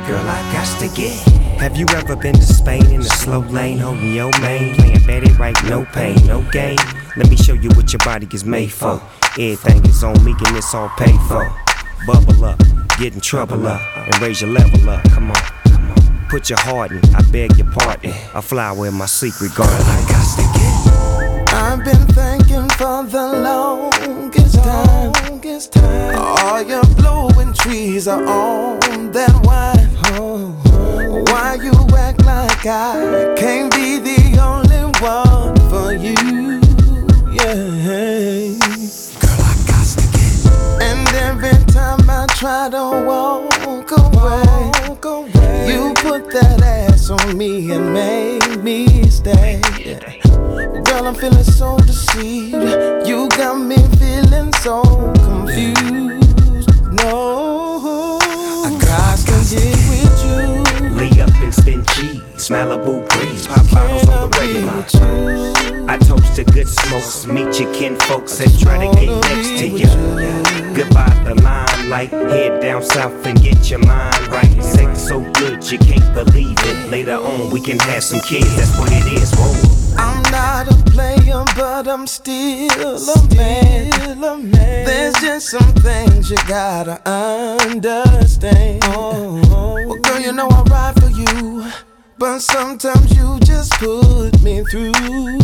Girl, I got to get. Have you ever been to Spain in a slow lane, holding your mane, playing Betty right, no pain, no gain? Let me show you what your body is made for. Everything is on me and it's all paid for. Bubble up, get in trouble up, and raise your level up. Come on, come on. Put your heart in, I beg your pardon. A flower in my secret garden. I got to get. I've been thinking for the longest time. All your blowing trees are on that wine. Why you act like I can't be the only one for you? Yeah. Girl, I got to get. And every time I try to walk away, you put that ass on me and make me stay. Girl, I'm feeling so deceived. You got me feeling so confused. No, I got to get with you. Lay up and spin cheese, Malibu breeze, pop bottles on the regular. I toast to good smokes, meet your kinfolks and try to get next to you. Goodbye the limelight, head down south and get your mind right. Sex so good you can't believe it. Later on we can have some kids, that's what it is. Whoa. I'm not a player, but I'm still a man. There's just some things you gotta understand. Well, girl, you know I ride for you, but sometimes you just put me through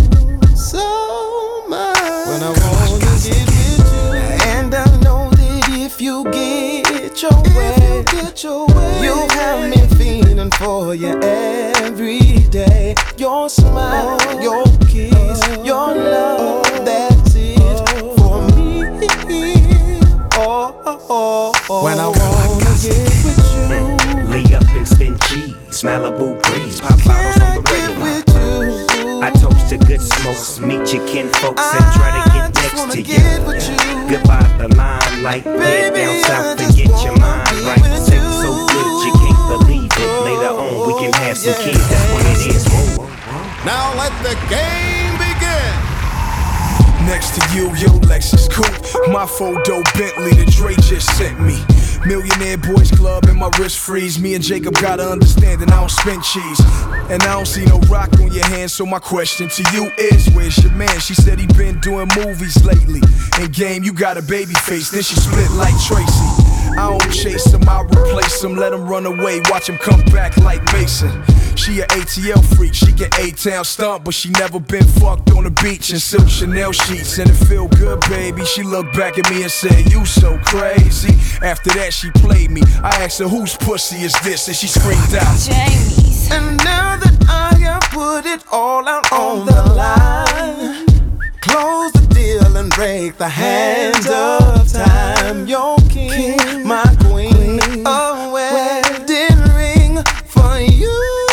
so much. When I wanna get with you, and I know that if you get your way, you'll have me feeling for you every day. Your smile, your kiss, your love, that's it for me. When I wanna get with you, lay up and spin cheese, Malibu breeze, pop bottles on the regular. I toast to good smokes, meet your kinfolks and try to get next to you. Goodbye the limelight, head down south and get your mind right. Sex so good you can't believe it. Later on we can have some kids, that's what it is. Whoa, whoa, whoa. Now let the game begin. Next to you, your Lexus coupe, my photo Bentley that Dre just sent me. Millionaire Boys Club and my wrist freeze. Me and Jacob gotta understand that I don't spend cheese, and I don't see no rock on your hands. So my question to you is, where's your man? She said he been doing movies lately. In game, you got a baby face, then she split like Tracy. I don't chase him, I replace him. Let him run away, watch him come back like Mason. She a ATL freak, she can A-Town stomp, but she never been fucked on the beach in silk Chanel sheets. And it feel good, baby. She looked back at me and said, you so crazy. After that, she played me. I asked her, whose pussy is this? And she screamed out, Jamie's. And now that I have put it all out on the line, close the deal and break the hands of time. Your king, my queen, a wedding ring for you.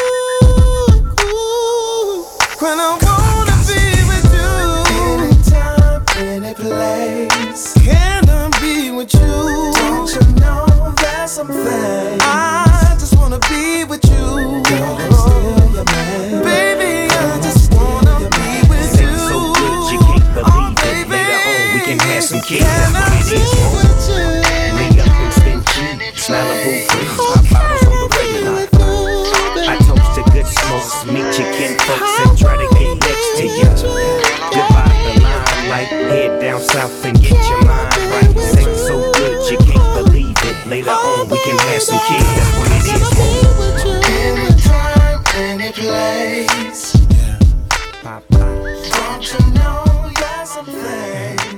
When I wanna be with you, anytime, any place. Can I be with you? Don't you know that's something? I just wanna be with you. Girl, I'm still your man. Baby, I just wanna be with you. Sex so good you can't believe it. Later on we can have some kids, Can that's I what it be is. Whoa. with you? Lay up and spin cheese, Malibu breeze, pop bottles on the regular. I toast to good smokes, meet your kinfolks and try to get next to you. Goodbye the limelight, head down south and get your mind right. Sex so good you can't believe it. Later on we can have some kids, that's what it is. Whoa. Anytime, any place. Pop bottles. Don't you know you're something?